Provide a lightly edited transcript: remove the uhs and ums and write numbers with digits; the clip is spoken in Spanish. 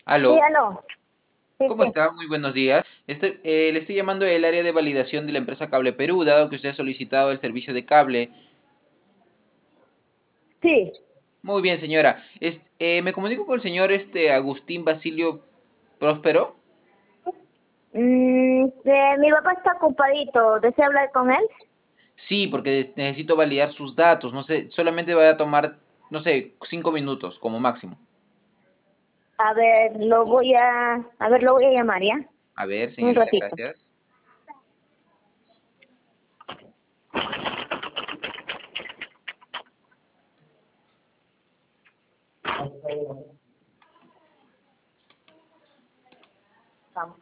Sí, Aló, aló. Sí, ¿cómo sí. está? Muy buenos días. Le estoy llamando del área de validación de la empresa Cable Perú, dado que usted ha solicitado el servicio de cable. Sí. Muy bien, señora. Me comunico con el señor Agustín Basilio Próspero. Mi papá está ocupadito. ¿Desea hablar con él? Sí, porque necesito validar sus datos. No sé, solamente va a tomar, no sé, 5 minutos como máximo. Lo voy a llamar, ¿ya? A ver, Un señorita, ratito. gracias. Vamos.